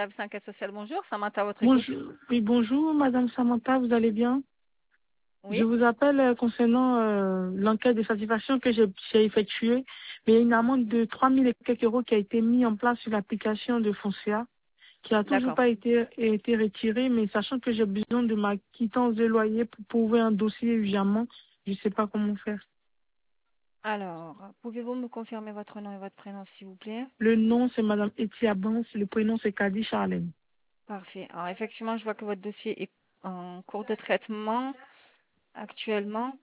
Table 5 Aide Sociale, bonjour. Samantha, à votre écoute. Bonjour, oui, bonjour, Madame Samantha, vous allez bien? Je Oui, vous appelle concernant l'enquête de satisfaction que j'ai effectuée. Mais il y a une amende de 3 000 et quelques euros qui a été mise en place sur l'application de Foncia, qui a toujours d'accord. pas été retirée, mais sachant que j'ai besoin de ma quittance de loyer pour ouvrir un dossier urgemment, je ne sais pas comment faire. Alors, pouvez-vous me confirmer votre nom et votre prénom, s'il vous plaît? Le nom, c'est Madame Etia Bans, le prénom, c'est Kadi Charlène. Parfait. Alors, effectivement, je vois que votre dossier est en cours de traitement actuellement.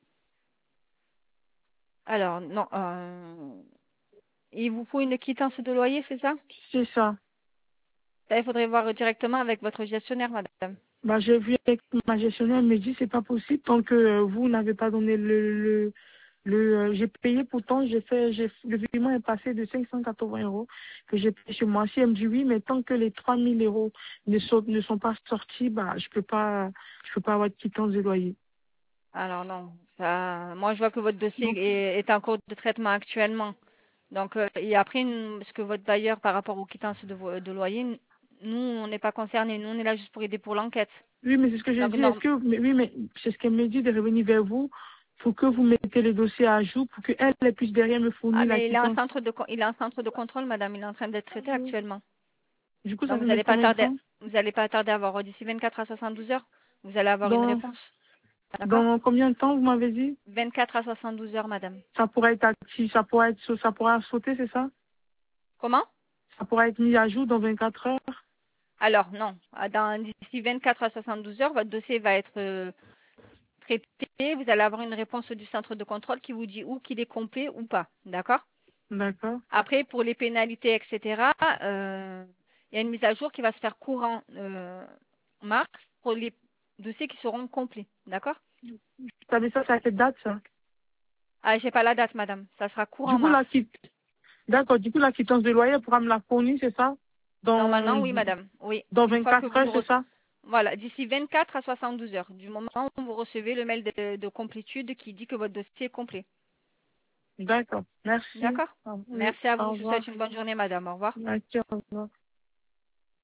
Alors, non, il vous faut une quittance de loyer, c'est ça? C'est ça. Ça, il faudrait voir directement avec votre gestionnaire, madame. Bah, j'ai vu avec ma gestionnaire, elle me dit c'est pas possible tant que vous n'avez pas donné j'ai payé pourtant, le virement est passé de 580 euros que j'ai payé chez moi. Si elle me dit oui, mais tant que les 3 000 euros ne sont pas sortis, bah, je peux pas avoir de quittance de loyer. Alors, non, ça, moi, je vois que votre dossier Donc, est en cours de traitement actuellement. Donc, et après, ce que votre bailleur, par rapport aux quittances de loyer, nous, on n'est pas concernés. Nous, on est là juste pour aider pour l'enquête. oui, mais c'est ce que je Donc, dis. non. Oui, mais c'est ce qu'elle me dit de revenir vers vous. Faut que vous mettez le dossier à jour pour qu'elle puisse derrière me Ah, fournir la mais quittance. il est en centre de contrôle, madame. Il est en train d'être traité actuellement. Du coup, ça Donc, peut mettre combien de temps? vous allez pas tarder à avoir d'ici 24 à 72 heures. Vous allez avoir une Dans, réponse. D'accord? dans combien de temps vous m'avez dit? 24 à 72 heures, madame. Ça pourrait être actif, ça pourra sauter, c'est ça? Comment? Ça pourra être mis à jour dans 24 heures. Alors, non. D'ici 24 à 72 heures, votre dossier va être traité. Vous allez avoir une réponse du centre de contrôle qui vous dit ou qu'il est complet ou pas. D'accord? D'accord. Après, pour les pénalités, etc., il y a une mise à jour qui va se faire courant mars pour les dossiers qui seront complets. D'accord? Vous savez ça, c'est à quelle date, ça? Ah, j'ai pas la date, madame. Ça sera Du courant coup, mars. d'accord, du coup, la quittance de loyer elle pourra me la fournir, c'est ça? Normalement, Dans, oui, madame. Oui. dans Une fois que 24 vous heures, nous c'est ça? voilà, d'ici 24 à 72 heures, du moment où vous recevez le mail de complétude qui dit que votre dossier est complet. D'accord. Merci. D'accord? Oui, Merci à au vous. Je vous revoir. souhaite une bonne journée, madame. Au revoir. Merci, au revoir.